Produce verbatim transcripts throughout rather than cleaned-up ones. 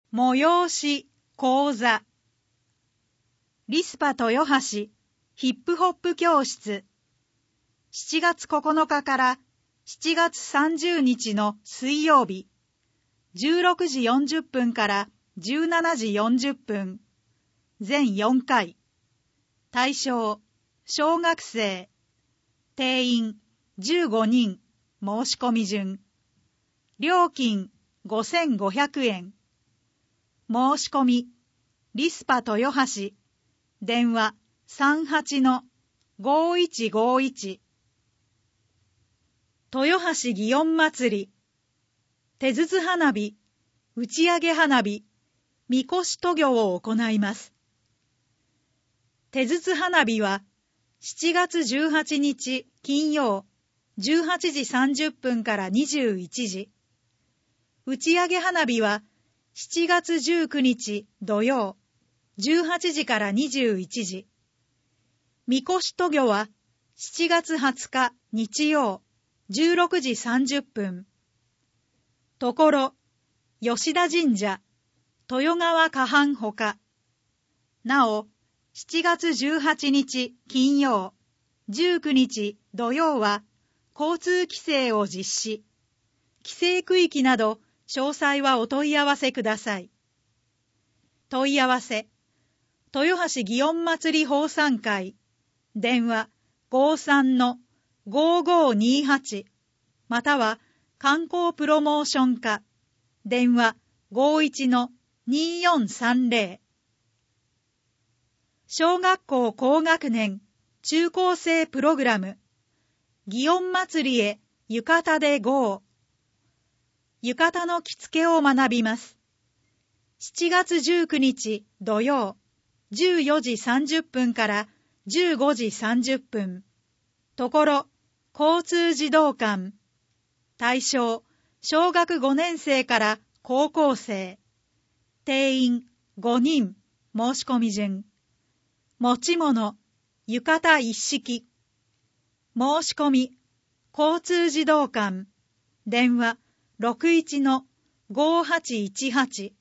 催し講座リスパ豊橋ヒップホップ教室しちがつここのかからしちがつさんじゅうにちの水曜日じゅうろくじよんじゅっぷんからじゅうしちじよんじゅっぷん全よんかい対象小学生定員じゅうごにん申し込み順料金ごせんごひゃくえん申し込みリスパ豊橋電話 さんはちのごいちごいち 豊橋祇園祭り手筒花火打ち上げ花火みこし渡御を行います。手筒花火はしちがつじゅうはちにち金曜じゅうはちじさんじゅっぷんからにじゅういちじ、打ち上げ花火はしちがつじゅうくにち土曜じゅうはちじからにじゅういちじ、みこし渡御はしちがつはつか日曜じゅうろくじさんじゅっぷん、ところ吉田神社豊川河畔ほか、なおしちがつじゅうはちにち金曜じゅうくにち土曜は交通規制を実施、規制区域など詳細はお問い合わせください。問い合わせ豊橋祇園祭奉賛会電話 ごさんのごごにはち または観光プロモーション課電話 ごいちのによんさんぜろ。小学校高学年中高生プログラム祇園祭へ浴衣で ゴー。 浴衣の着付けを学びます。しちがつじゅうくにち土曜じゅうよじさんじゅっぷんからじゅうごじさんじゅっぷん、ところ交通児童館対象小学ごねんせいから高校生定員ごにん申し込み順持ち物浴衣一式申し込み交通児童館電話 ろくいちのごはちいちはち。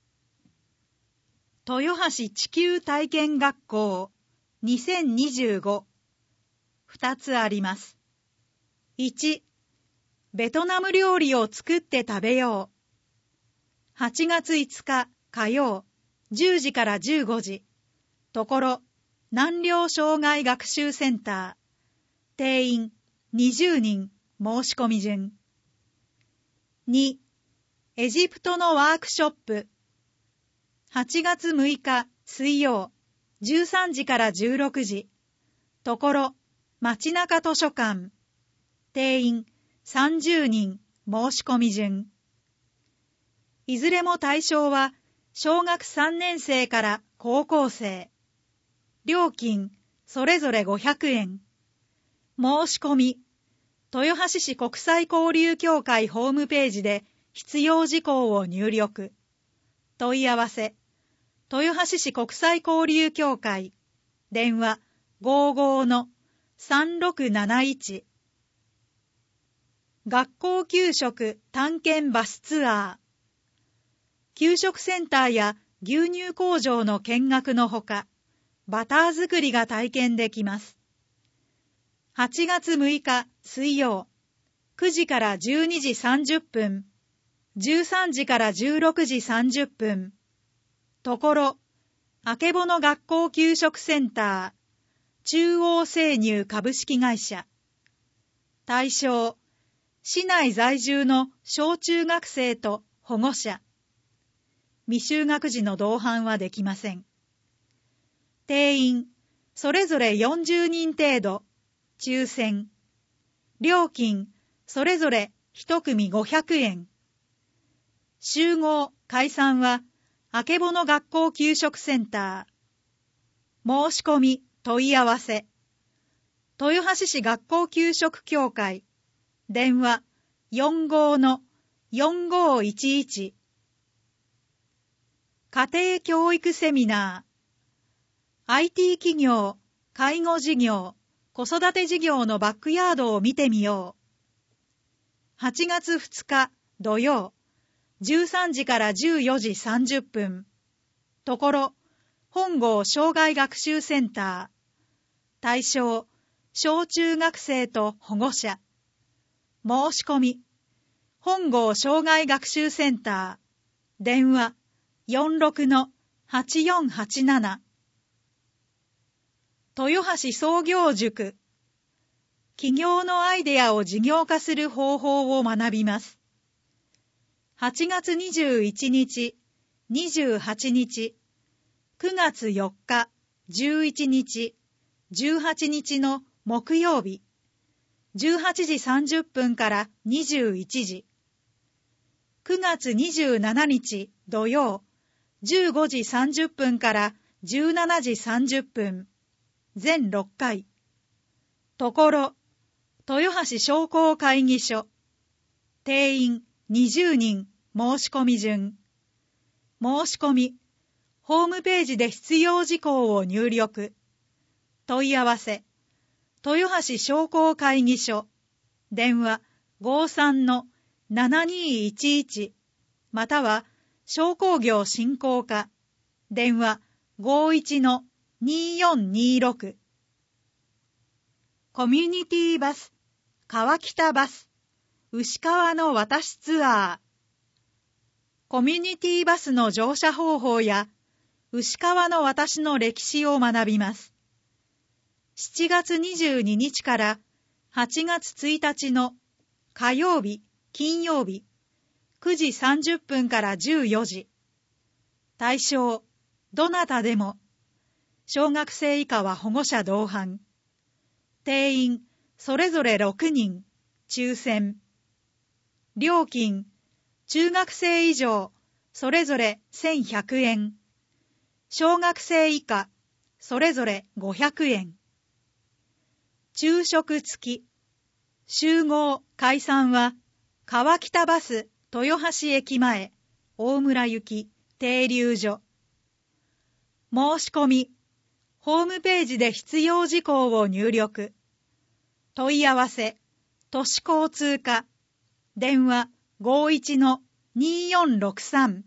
豊橋地球体験学校にせんにじゅうごふたつあります。いち、ベトナム料理を作って食べよう。はちがついつか火曜じゅうじからじゅうごじ、ところ南陵障害学習センター定員にじゅうにん申し込み順。に、エジプトのワークショップはちがつむいか水曜じゅうさんじからじゅうろくじ、ところ街中図書館定員さんじゅうにん申し込み順。いずれも対象は小学さんねんせいから高校生料金それぞれごひゃくえん申し込み豊橋市国際交流協会ホームページで必要事項を入力。問い合わせ豊橋市国際交流協会電話 ごごのさんろくなないち。 学校給食探検バスツアー給食センターや牛乳工場の見学のほかバター作りが体験できます。はちがつむいか水曜くじからじゅうにじさんじゅっぷん、じゅうさんじからじゅうろくじさんじゅっぷん、ところあけぼの学校給食センター中央生乳株式会社対象市内在住の小中学生と保護者未就学児の同伴はできません。定員それぞれよんじゅうにん程度抽選料金それぞれいちくみごひゃくえん集合解散はあけぼの学校給食センター申し込み問い合わせ豊橋市学校給食協会電話 よんごのよんごいちいち。 家庭教育セミナー アイティー 企業介護事業子育て事業のバックヤードを見てみよう。はちがつふつか土曜じゅうさんじからじゅうよじさんじゅっぷん。ところ、本郷障害学習センター。対象、小中学生と保護者。申し込み、本郷障害学習センター。電話、よんろくのはちよんはちなな。豊橋創業塾。起業のアイデアを事業化する方法を学びます。はちがつにじゅういちにち、にじゅうはちにち、くがつよっか、じゅういちにち、じゅうはちにちの木曜日、じゅうはちじさんじゅっぷんからにじゅういちじ、くがつにじゅうしちにち土曜、じゅうごじさんじゅっぷんからじゅうしちじさんじゅっぷん、全ろっかい。ところ、豊橋商工会議所。定員にじゅうにん、申し込み順。申し込み、ホームページで必要事項を入力。問い合わせ、豊橋商工会議所。電話 ごさんのななにいちいち または商工業振興課。電話 ごいちのによんにろく。コミュニティバス、川北バス、牛川の渡しツアー。コミュニティバスの乗車方法や牛川の渡しの歴史を学びます。しちがつにじゅうににちからはちがつついたちの火曜日、金曜日、くじさんじゅっぷんからじゅうよじ。対象、どなたでも。小学生以下は保護者同伴。定員、それぞれろくにん、抽選。料金、中学生以上、それぞれせんひゃくえん。小学生以下、それぞれごひゃくえん。昼食付き。集合・解散は、川北バス豊橋駅前、大村行き停留所。申し込み、ホームページで必要事項を入力。問い合わせ、都市交通課。電話 ごいちのによんろくさん。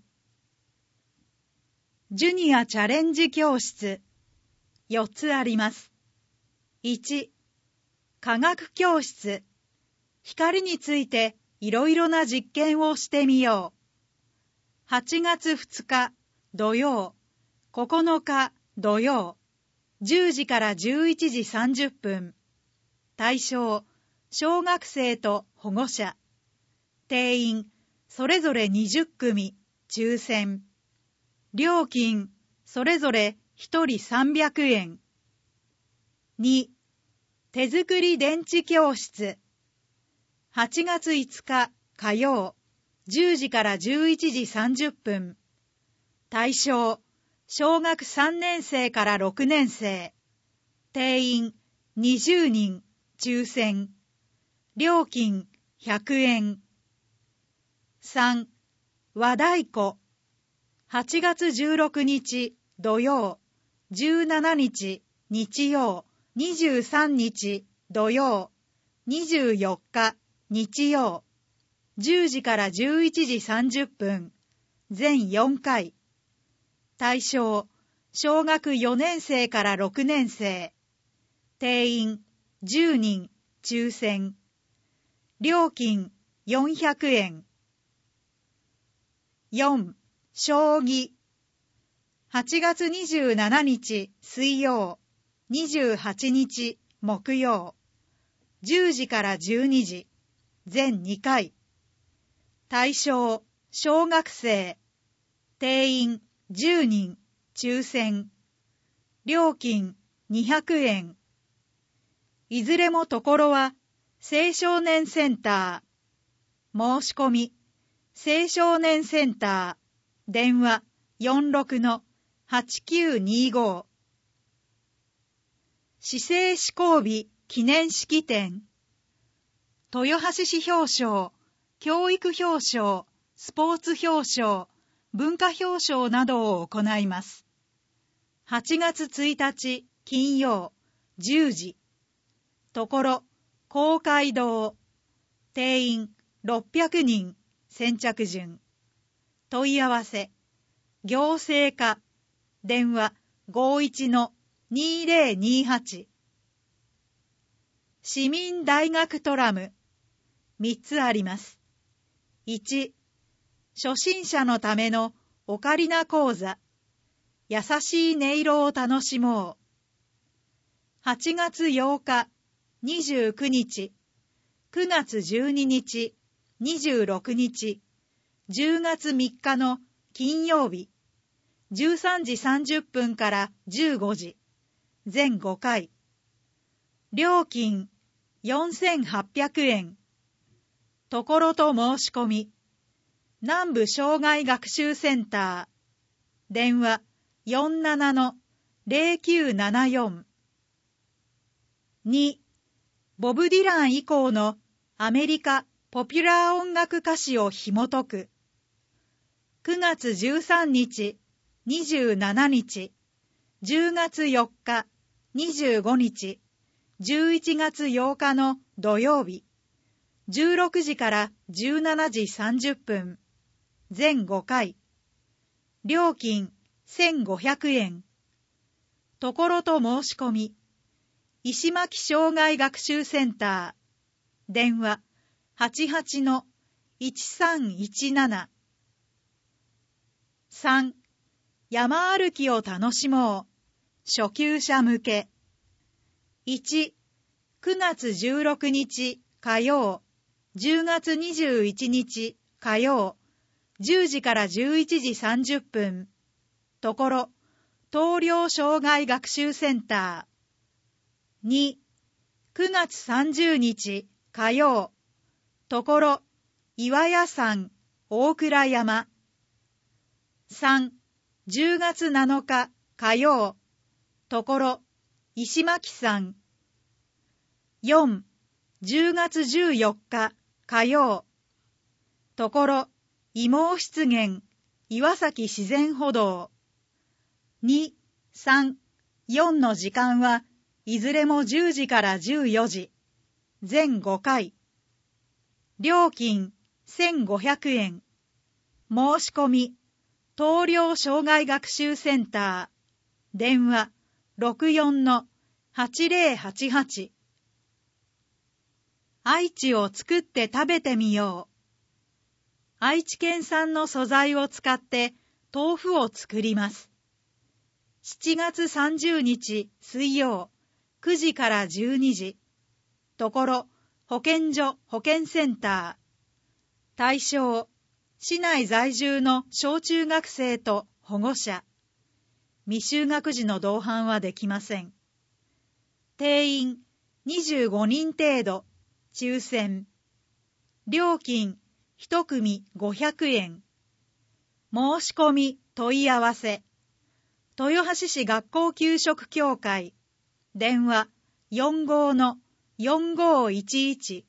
ジュニアチャレンジ教室。よっつあります。いち、科学教室。光についていろいろな実験をしてみよう。はちがつふつか土曜、ここのか土曜、じゅうじからじゅういちじさんじゅっぷん。対象、小学生と保護者。定員、それぞれにじゅっくみ、抽選。料金、それぞれひとりさんびゃくえん。に、手作り電池教室。はちがついつか火曜、じゅうじからじゅういちじさんじゅっぷん。対象、小学さんねんせいからろくねんせい。定員にじゅうにん、抽選。料金ひゃくえん。さん、和太鼓。はちがつじゅうろくにち土曜、じゅうしちにち日曜、にじゅうさんにち土曜、にじゅうよっか日曜、じゅうじからじゅういちじさんじゅっぷん、全よんかい。対象、小学よねんせいからろくねんせい。定員じゅうにん、抽選。料金よんひゃくえん。よん、将棋。はちがつにじゅうしちにち水曜、にじゅうはちにち木曜、じゅうじからじゅうにじ、全にかい。対象、小学生。定員じゅうにん、抽選。料金にひゃくえん。いずれもところは青少年センター。申し込み、青少年センター。電話よんろくのはちきゅうにご。市政施行日記念式典。豊橋市表彰、教育表彰、スポーツ表彰、文化表彰などを行います。はちがつついたち金曜、じゅうじ。ところ、公会堂。定員ろっぴゃくにん、先着順。 問い合わせ、行政課、電話 ごいちのにぜろにはち。市民大学トラム、みっつあります。いち、初心者のためのオカリナ講座、優しい音色を楽しもう。はちがつようか、にじゅうくにち、くがつじゅうににち、にじゅうろくにち、じゅうがつみっかの金曜日、じゅうさんじさんじゅっぷんからじゅうごじ、全ごかい。料金よんせんはっぴゃくえん。ところと申し込み、南部障害学習センター、電話 よんななのぜろきゅうななよん。に、ボブ・ディラン以降のアメリカポピュラー音楽歌詞を紐解く。くがつじゅうさんにち、にじゅうしちにち、じゅうがつよっか、にじゅうごにち、じゅういちがつようかの土曜日、じゅうろくじからじゅうしちじさんじゅっぷん、全ごかい。料金せんごひゃくえん。ところと申し込み、石巻障害学習センター、電話 はちはちのいちさんいちなな。さん、山歩きを楽しもう。初級者向け。いち、くがつじゅうろくにち火曜、じゅうがつにじゅういちにち火曜、じゅうじからじゅういちじさんじゅっぷん。ところ、東陵障害学習センター。に、くがつさんじゅうにち火曜、ところ、岩屋山、大倉山。さん、じゅうがつなのか火曜、ところ、石巻山。よん、じゅうがつじゅうよっか火曜、ところ、伊毛湿原、岩崎自然歩道。に、さん、よんの時間はいずれもじゅうじからじゅうよじ、全ごかい。料金せんごひゃくえん。申し込み、東陵障害学習センター、電話 ろくよんのはちぜろはちはち。愛知を作って食べてみよう。愛知県産の素材を使って豆腐を作ります。しちがつさんじゅうにち水曜、くじからじゅうにじ。ところ、保健所保健センター。対象、市内在住の小中学生と保護者。未就学児の同伴はできません。定員にじゅうごにん程度、抽選。料金いちくみごひゃくえん。申し込み問い合わせ。豊橋市学校給食協会。電話 よんごーのよんごーいちいち。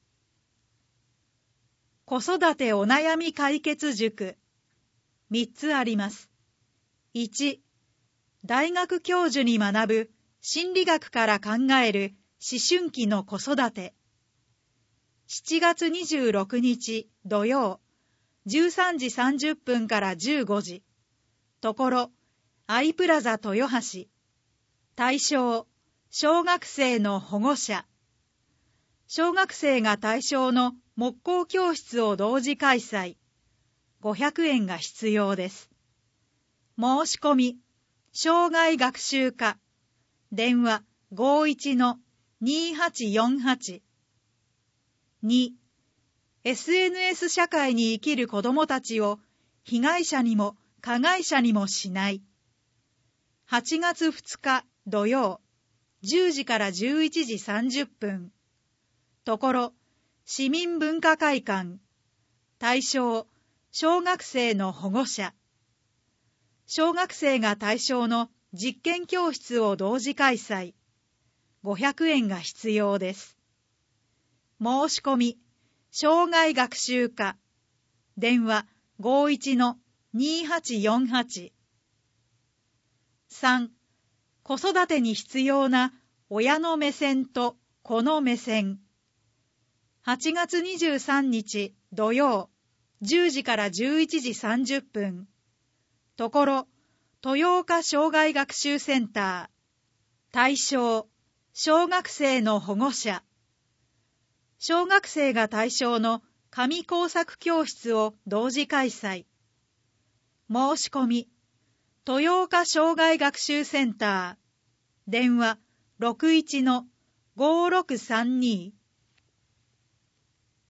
子育てお悩み解決塾。みっつあります。いち、大学教授に学ぶ心理学から考える思春期の子育て。しちがつにじゅうろくにち土曜、じゅうさんじさんじゅっぷんからじゅうごじ。ところ、アイプラザ豊橋。対象、小学生の保護者。小学生が対象の木工教室を同時開催。ごひゃくえんが必要です。申し込み、障害学習課。電話 ごいちのにはちよんはち。に、エスエヌエス 社会に生きる子どもたちを被害者にも加害者にもしない。はちがつふつか土曜、じゅうじからじゅういちじさんじゅっぷん。ところ、市民文化会館。対象、小学生の保護者。小学生が対象の実験教室を同時開催。ごひゃくえんが必要です。申し込み、障害学習課。電話 ごいちのにはちよんはち。さん、子育てに必要な親の目線と子の目線。はちがつにじゅうさんにち土曜、 じゅうじからじゅういちじさんじゅっぷん、ところ豊岡障害学習センター、対象、小学生の保護者。小学生が対象の紙工作教室を同時開催。申し込み、豊岡障害学習センター、電話 ろくいちのごろくさんに